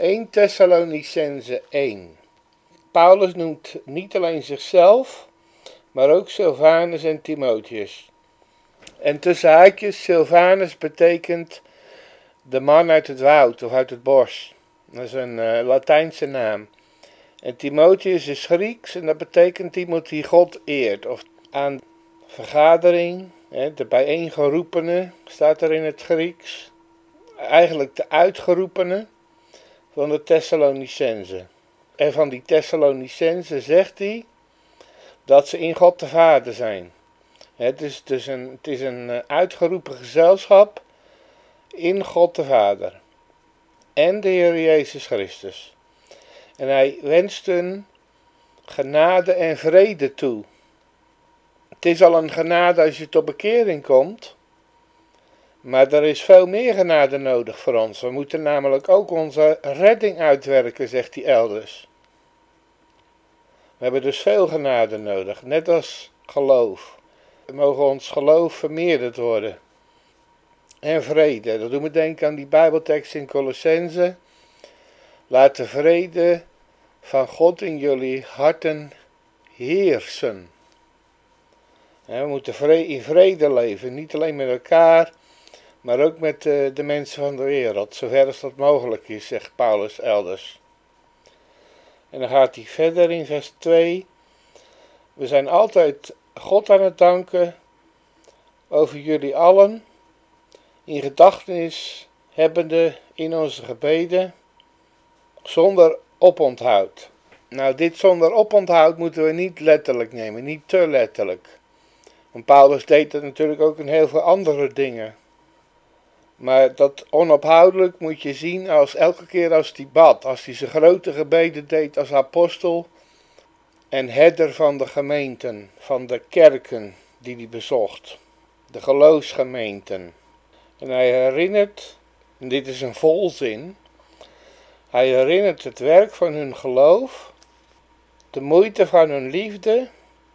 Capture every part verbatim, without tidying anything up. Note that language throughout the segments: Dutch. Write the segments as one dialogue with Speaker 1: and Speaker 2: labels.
Speaker 1: eerste Thessalonicenzen één. Paulus noemt niet alleen zichzelf, maar ook Silvanus en Timotheus. En tussen haakjes, Silvanus betekent de man uit het woud of uit het bos. Dat is een uh, Latijnse naam. En Timotheus is Grieks en dat betekent iemand die God eert. Of aan vergadering, hè, de bijeengeroepene, staat er in het Grieks. Eigenlijk de uitgeroepene van de Thessalonicenzen. En van die Thessalonicenzen zegt hij dat ze in God de Vader zijn. Het is dus een, het is een uitgeroepen gezelschap in God de Vader. En de Heer Jezus Christus. En hij wenst hun genade en vrede toe. Het is al een genade als je tot bekering komt. Maar er is veel meer genade nodig voor ons. We moeten namelijk ook onze redding uitwerken, zegt hij elders. We hebben dus veel genade nodig, net als geloof. We mogen ons geloof vermeerderd worden. En vrede, dat doet me denken aan die Bijbeltekst in Colossenzen. Laat de vrede van God in jullie harten heersen. We moeten in vrede leven, niet alleen met elkaar, maar ook met de mensen van de wereld, zover als dat mogelijk is, zegt Paulus elders. En dan gaat hij verder in vers twee. We zijn altijd God aan het danken over jullie allen, in gedachtenis hebbende in onze gebeden, zonder oponthoud. Nou, dit zonder oponthoud moeten we niet letterlijk nemen, niet te letterlijk. Want Paulus deed dat natuurlijk ook in heel veel andere dingen. Maar dat onophoudelijk moet je zien als elke keer als hij bad, als hij zijn grote gebeden deed als apostel en herder van de gemeenten, van de kerken die hij bezocht, de geloofsgemeenten. En hij herinnert, en dit is een volzin, hij herinnert het werk van hun geloof, de moeite van hun liefde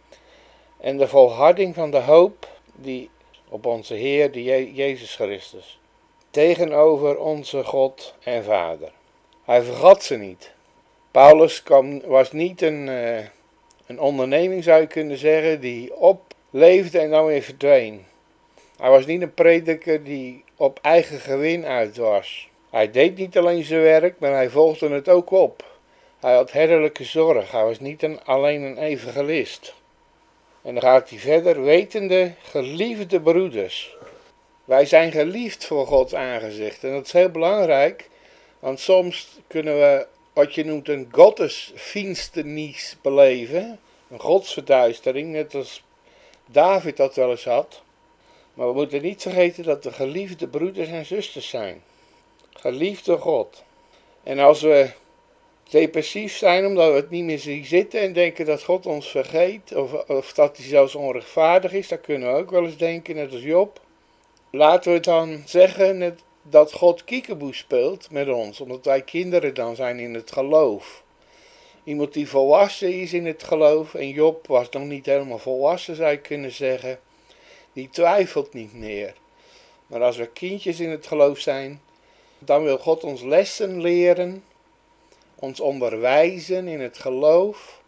Speaker 1: en de volharding van de hoop die op onze Heer, de Je- Jezus Christus, tegenover onze God en Vader. Hij vergat ze niet. Paulus kwam, was niet een, uh, een onderneming, zou je kunnen zeggen, die opleefde en dan weer verdween. Hij was niet een prediker die op eigen gewin uit was. Hij deed niet alleen zijn werk, maar hij volgde het ook op. Hij had herderlijke zorg. Hij was niet een, alleen een evangelist. En dan gaat hij verder, wetende, geliefde broeders. Wij zijn geliefd voor Gods aangezicht. En dat is heel belangrijk, want soms kunnen we wat je noemt een gottesfinsternis beleven. Een godsverduistering, net als David dat wel eens had. Maar we moeten niet vergeten dat we geliefde broeders en zusters zijn. Geliefde God. En als we depressief zijn omdat we het niet meer zien zitten en denken dat God ons vergeet, of, of dat hij zelfs onrechtvaardig is, dan kunnen we ook wel eens denken, net als Job. Laten we dan zeggen net, dat God kiekeboe speelt met ons, omdat wij kinderen dan zijn in het geloof. Iemand die volwassen is in het geloof, en Job was nog niet helemaal volwassen, zou je kunnen zeggen, die twijfelt niet meer. Maar als we kindjes in het geloof zijn, dan wil God ons lessen leren, ons onderwijzen in het geloof.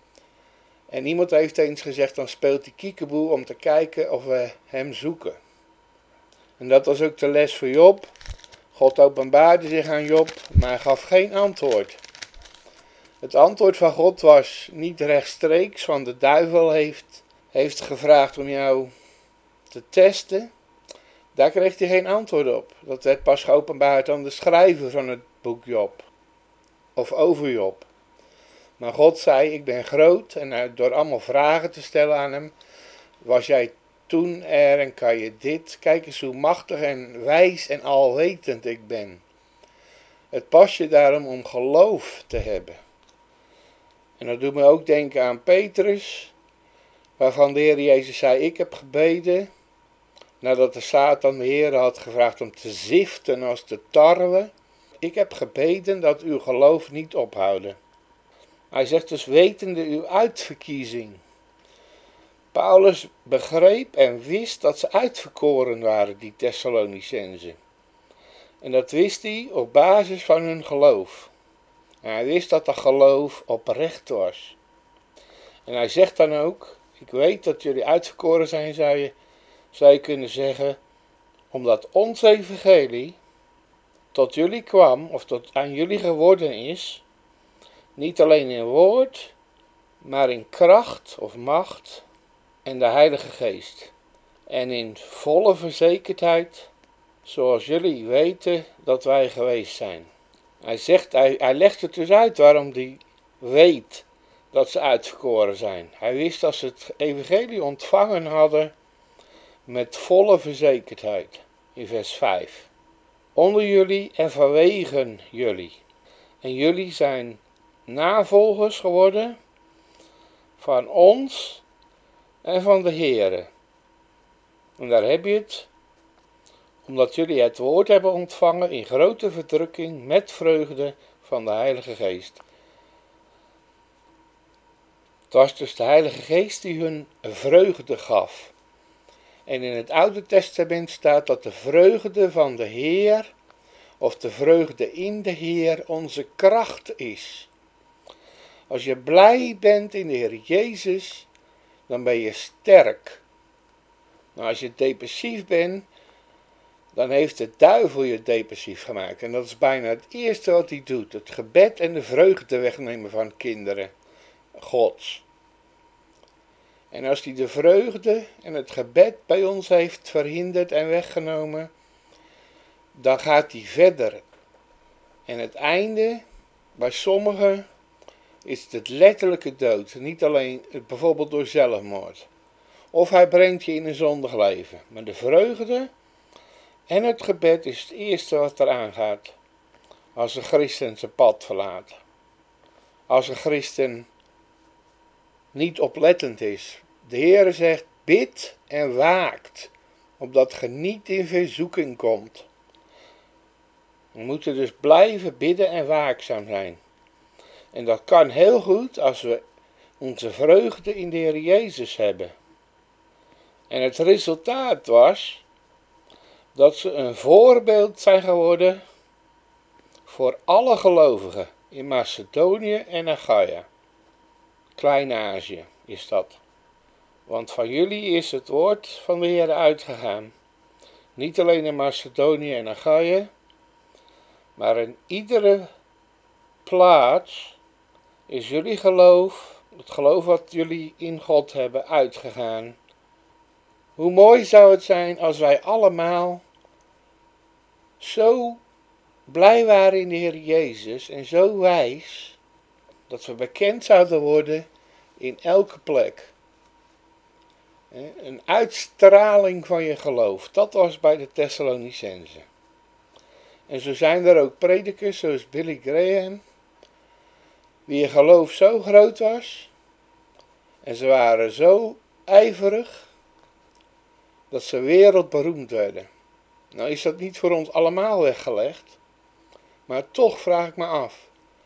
Speaker 1: En iemand heeft eens gezegd, dan speelt hij kiekeboe om te kijken of we hem zoeken. En dat was ook de les voor Job. God openbaarde zich aan Job, maar hij gaf geen antwoord. Het antwoord van God was niet rechtstreeks, want de duivel heeft, heeft gevraagd om jou te testen. Daar kreeg hij geen antwoord op. Dat werd pas geopenbaard aan de schrijver van het boek Job. Of over Job. Maar God zei, ik ben groot. En door allemaal vragen te stellen aan hem, was jij toen er en kan je dit. Kijk eens hoe machtig en wijs en alwetend ik ben. Het past je daarom om geloof te hebben. En dat doet me ook denken aan Petrus, waarvan de Heer Jezus zei, ik heb gebeden, nadat de Satan de Heer had gevraagd om te ziften als de tarwe. Ik heb gebeden dat uw geloof niet ophouden. Hij zegt dus, wetende uw uitverkiezing. Paulus begreep en wist dat ze uitverkoren waren, die Thessalonicenzen. En dat wist hij op basis van hun geloof. En hij wist dat dat geloof oprecht was. En hij zegt dan ook, ik weet dat jullie uitverkoren zijn, zou je, zou je kunnen zeggen, omdat ons evangelie tot jullie kwam, of tot aan jullie geworden is, niet alleen in woord, maar in kracht of macht en de Heilige Geest. En in volle verzekerdheid, zoals jullie weten dat wij geweest zijn. Hij zegt, hij, hij legt het dus uit waarom hij weet dat ze uitverkoren zijn. Hij wist dat ze het evangelie ontvangen hadden met volle verzekerdheid. In vers vijf. Onder jullie en vanwege jullie. En jullie zijn navolgers geworden van ons en van de Heere. En daar heb je het. Omdat jullie het woord hebben ontvangen in grote verdrukking met vreugde van de Heilige Geest. Het was dus de Heilige Geest die hun vreugde gaf. En in het Oude Testament staat dat de vreugde van de Heer, of de vreugde in de Heer, onze kracht is. Als je blij bent in de Heer Jezus, dan ben je sterk. Maar als je depressief bent, dan heeft de duivel je depressief gemaakt. En dat is bijna het eerste wat hij doet. Het gebed en de vreugde wegnemen van kinderen Gods. En als hij de vreugde en het gebed bij ons heeft verhinderd en weggenomen, dan gaat hij verder. En het einde, bij sommigen, is het letterlijke dood. Niet alleen bijvoorbeeld door zelfmoord. Of hij brengt je in een zondig leven. Maar de vreugde en het gebed is het eerste wat eraan gaat. Als een christen zijn pad verlaat. Als een christen niet oplettend is. De Heere zegt, bid en waakt, opdat ge niet in verzoeking komt. We moeten dus blijven bidden en waakzaam zijn. En dat kan heel goed als we onze vreugde in de Heer Jezus hebben. En het resultaat was dat ze een voorbeeld zijn geworden voor alle gelovigen in Macedonië en Achaia. Klein-Azië is dat. Want van jullie is het woord van de Heer uitgegaan. Niet alleen in Macedonië en Achaia, maar in iedere plaats is jullie geloof, het geloof wat jullie in God hebben, uitgegaan. Hoe mooi zou het zijn als wij allemaal zo blij waren in de Heer Jezus en zo wijs, dat we bekend zouden worden in elke plek. Een uitstraling van je geloof, dat was bij de Thessalonicenzen. En zo zijn er ook predikers zoals Billy Graham, wie je geloof zo groot was, en ze waren zo ijverig, dat ze wereldberoemd werden. Nou is dat niet voor ons allemaal weggelegd, maar toch vraag ik me af.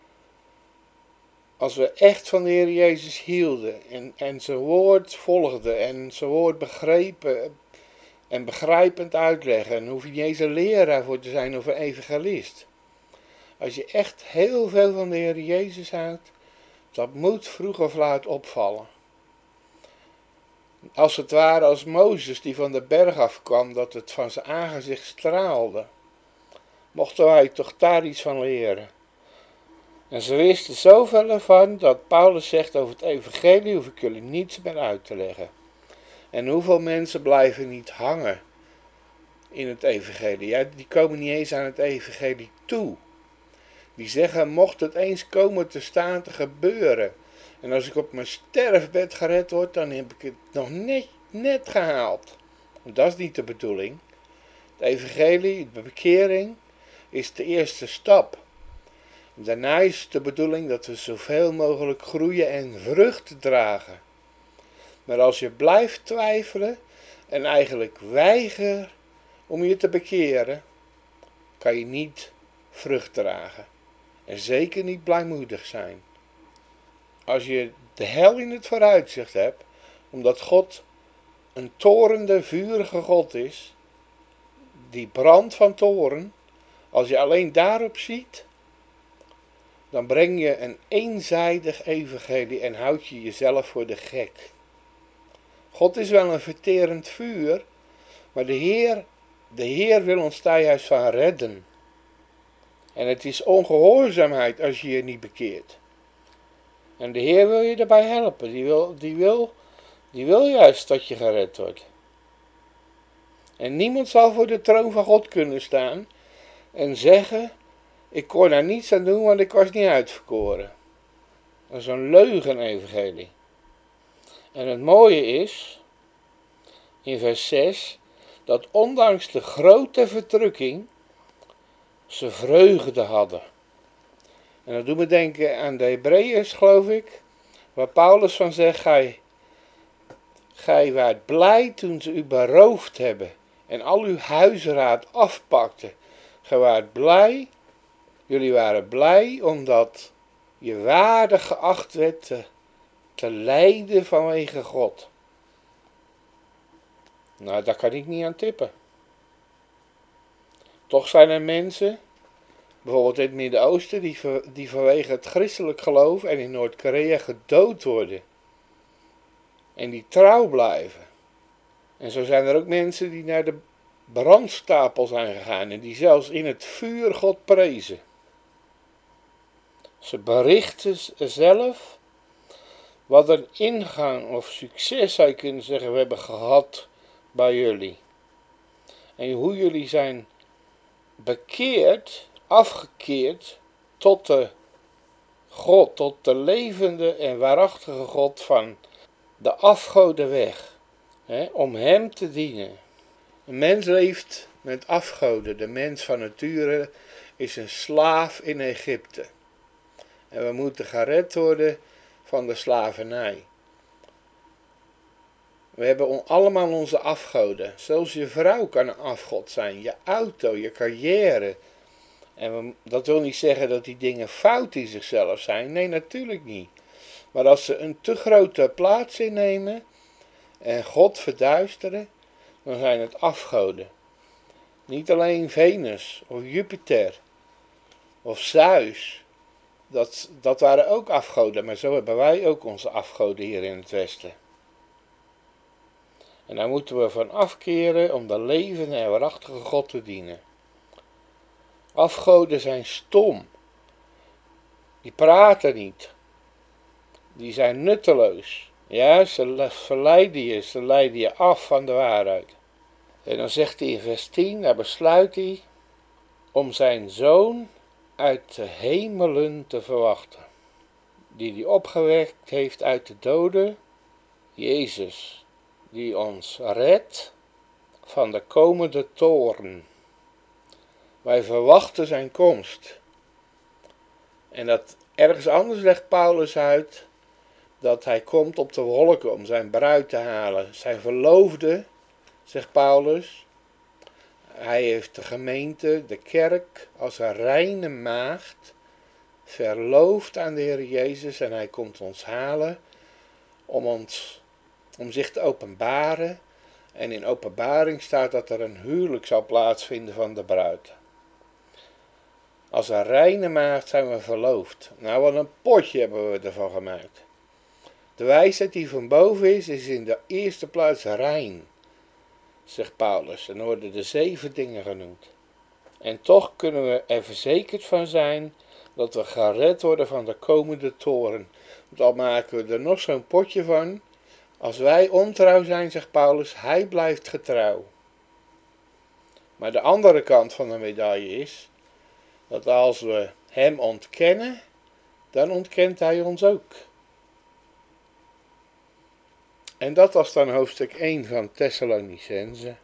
Speaker 1: Als we echt van de Heer Jezus hielden en, en zijn woord volgden en zijn woord begrepen en begrijpend uitleggen, en hoef je niet eens een leraar voor te zijn of een evangelist. Als je echt heel veel van de Heer Jezus houdt, dat moet vroeg of laat opvallen. Als het ware als Mozes die van de berg afkwam, dat het van zijn aangezicht straalde. Mochten wij toch daar iets van leren. En ze wisten zoveel ervan dat Paulus zegt over het evangelie hoef ik jullie niets meer uit te leggen. En hoeveel mensen blijven niet hangen in het evangelie. Ja, die komen niet eens aan het evangelie toe. Die zeggen, mocht het eens komen te staan te gebeuren. En als ik op mijn sterfbed gered word, dan heb ik het nog net, net gehaald. Dat is niet de bedoeling. Het evangelie, de bekering, is de eerste stap. Daarna is het de bedoeling dat we zoveel mogelijk groeien en vrucht dragen. Maar als je blijft twijfelen en eigenlijk weigert om je te bekeren, kan je niet vrucht dragen. En zeker niet blijmoedig zijn. Als je de hel in het vooruitzicht hebt, omdat God een torende, vurige God is, die brandt van toorn, Als je alleen daarop ziet, dan breng je een eenzijdig evangelie en houd je jezelf voor de gek. God is wel een verterend vuur, maar de Heer, de Heer wil ons daar juist van redden. En het is ongehoorzaamheid als je je niet bekeert. En de Heer wil je daarbij helpen. Die wil, die wil, die wil juist dat je gered wordt. En niemand zal voor de troon van God kunnen staan en zeggen, ik kon daar niets aan doen, want ik was niet uitverkoren. Dat is een leugen-evangelie. En het mooie is, in vers zes, dat ondanks de grote verdrukking ze vreugde hadden. En dat doet me denken aan de Hebreeërs, geloof ik, waar Paulus van zegt, gij, gij waart blij toen ze u beroofd hebben en al uw huisraad afpakten. Gij waart blij, jullie waren blij omdat je waardig geacht werd te, te lijden vanwege God. Nou, daar kan ik niet aan tippen. Toch zijn er mensen, bijvoorbeeld in het Midden-Oosten, die, die vanwege het christelijk geloof en in Noord-Korea gedood worden. En die trouw blijven. En zo zijn er ook mensen die naar de brandstapel zijn gegaan en die zelfs in het vuur God prezen. Ze berichten zelf wat een ingang of succes zou je kunnen zeggen we hebben gehad bij jullie. En hoe jullie zijn bekeerd, afgekeerd tot de God, tot de levende en waarachtige God van de afgodenweg. Hè, om hem te dienen. Een mens leeft met afgoden. De mens van nature is een slaaf in Egypte. En we moeten gered worden van de slavernij. We hebben allemaal onze afgoden. Zelfs je vrouw kan een afgod zijn. Je auto, je carrière. En we, dat wil niet zeggen dat die dingen fout in zichzelf zijn. Nee, natuurlijk niet. Maar als ze een te grote plaats innemen en God verduisteren, dan zijn het afgoden. Niet alleen Venus of Jupiter of Zeus. Dat, dat waren ook afgoden, maar zo hebben wij ook onze afgoden hier in het Westen. En daar moeten we van afkeren om de levende en waarachtige God te dienen. Afgoden zijn stom. Die praten niet. Die zijn nutteloos. Ja, ze verleiden je, ze leiden je af van de waarheid. En dan zegt hij in vers tien, daar besluit hij om zijn zoon uit de hemelen te verwachten. Die hij opgewekt heeft uit de doden, Jezus, die ons redt van de komende toorn. Wij verwachten zijn komst. En dat ergens anders legt Paulus uit dat hij komt op de wolken om zijn bruid te halen. Zijn verloofde, zegt Paulus. Hij heeft de gemeente, de kerk, als een reine maagd verloofd aan de Heer Jezus. En hij komt ons halen om, ons, om zich te openbaren. En in openbaring staat dat er een huwelijk zal plaatsvinden van de bruid. Als een reine maagd zijn we verloofd. Nou, wat een potje hebben we ervan gemaakt. De wijsheid die van boven is, is in de eerste plaats rein, zegt Paulus. En dan worden de zeven dingen genoemd. En toch kunnen we er verzekerd van zijn dat we gered worden van de komende toorn. Want al maken we er nog zo'n potje van. Als wij ontrouw zijn, zegt Paulus, hij blijft getrouw. Maar de andere kant van de medaille is dat als we hem ontkennen, dan ontkent hij ons ook. En dat was dan hoofdstuk één van Thessalonicenzen.